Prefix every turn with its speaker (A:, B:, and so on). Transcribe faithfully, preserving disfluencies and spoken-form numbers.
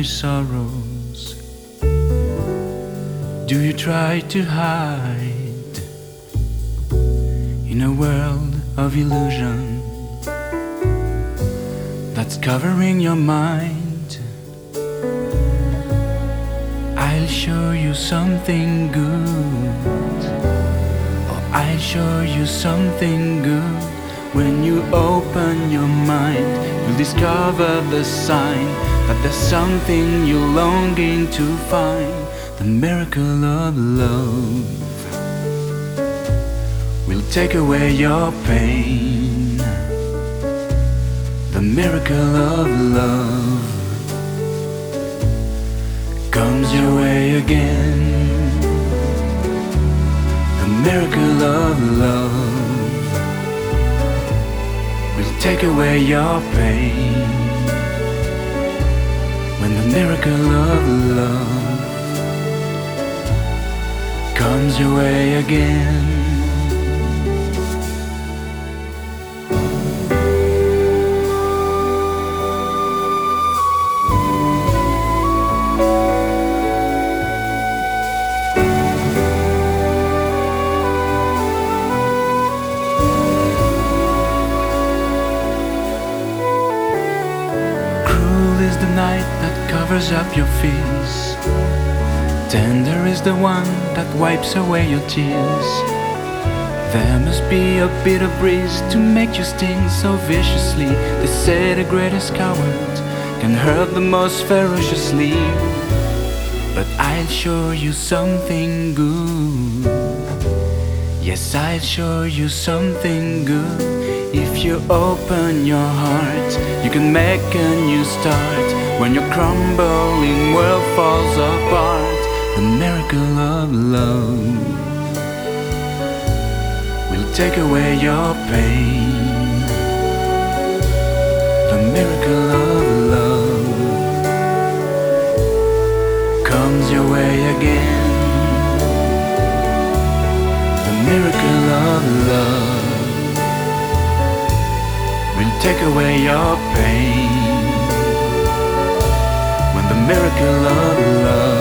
A: sorrows do you try to hide in a world of illusion that's covering your mind? I'll show you something good. Oh, I'll show you something good. When you open your mind, you'll discover the sign that there's something you're longing to find. The miracle of love will take away your pain. The miracle of love comes your way again. The miracle of love will take away your pain. When the miracle of love comes your way again. Is the night that covers up your fears. Tender is the one that wipes away your tears. There must be a bitter breeze to make you sting so viciously. They say the greatest coward can hurt the most ferociously. But I'll show you something good. Yes, I'll show you something good. If you open your heart, you can make a new start. When your crumbling world falls apart, the miracle of love will take away your pain. The miracle of love comes your way again. The miracle of love will take away your pain. When the miracle of love